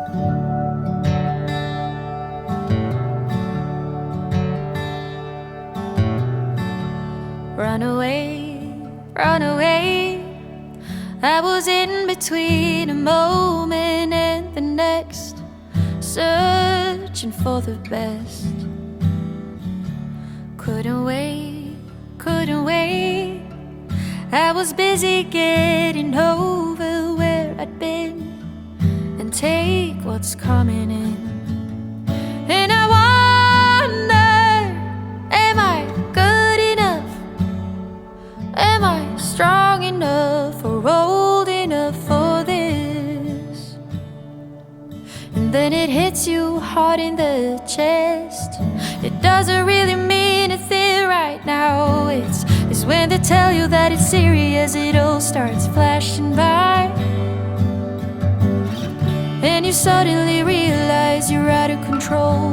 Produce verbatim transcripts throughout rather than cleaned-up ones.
Run away, run away. I was in between a moment and the next, searching for the best. Couldn't wait, couldn't wait. I was busy getting over where I'd been and take what's coming in. And I wonder, am I good enough? Am I strong enough or old enough for this? And then it hits you hard in the chest. It doesn't really mean a thing right now. It's, it's when they tell you that it's serious, it all starts flashing by. And you suddenly realize you're out of control.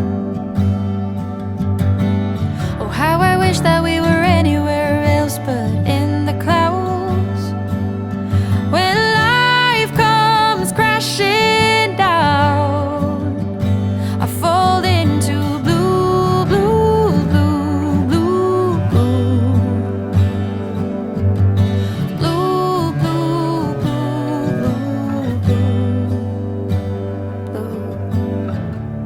Oh, how I wish that we were anywhere else but in the clouds. When life comes crashing down, I fall into blue, blue, blue, blue, blue. Blue, blue, blue, blue, blue.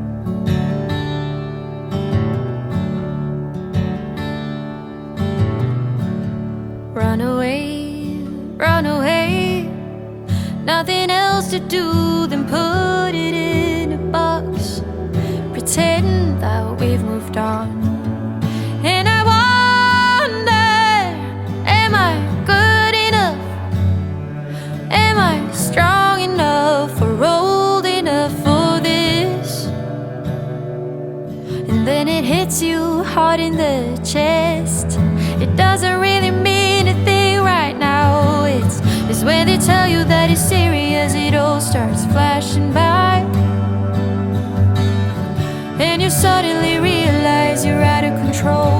Run away, run away. Nothing else to do than put it in a box, pretend that we've moved on. And I wonder, am I good enough? Am I strong enough or old enough for this? And then it hits you hard in the chest. It doesn't really mean a thing right now. It's, it's when they tell you that it's serious, it all starts flashing by. And you suddenly realize you're out of control.